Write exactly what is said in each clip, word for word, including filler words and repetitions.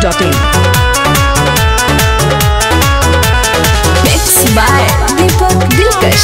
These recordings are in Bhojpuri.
dot in. Mixed by Deepak Dilkash.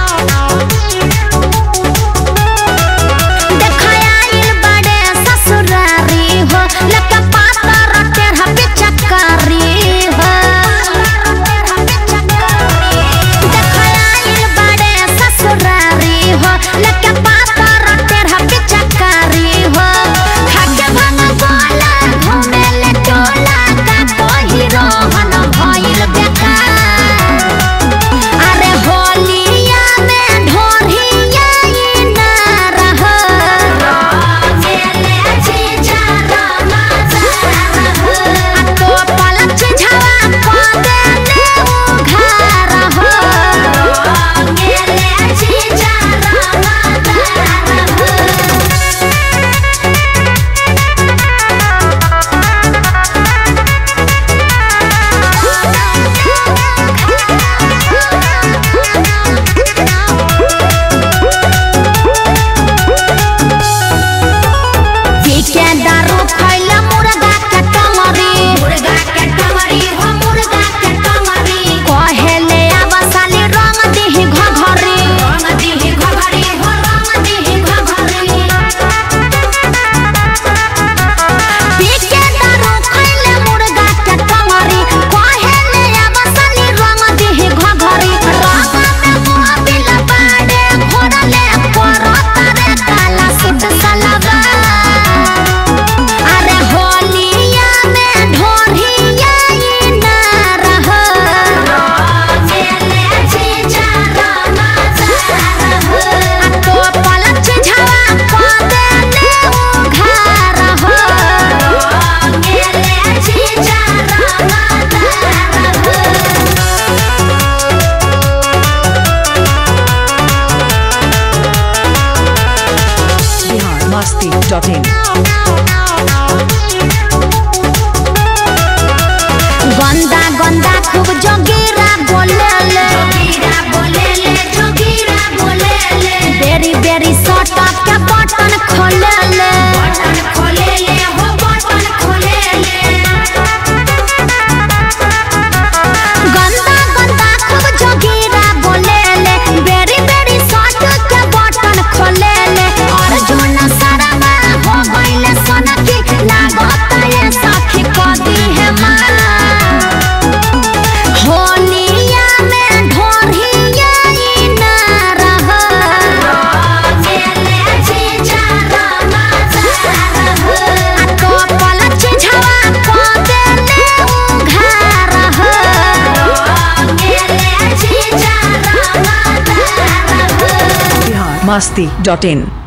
Masti dot in. गंदा गंदा खूब जोगीरा बोले ले जोगीरा बोले ले जोगीरा बोले ले बेरी बेरी सटा के बटन खोले ले बटन खोले ले हो बटन खोले ले गंदा गंदा खूब जोगीरा बोले ले बेरी बेरी सटा के बटन खोले ले और जोना सारा हो गइले सोना की लागत ये साथी को दी है मां Masti dot in.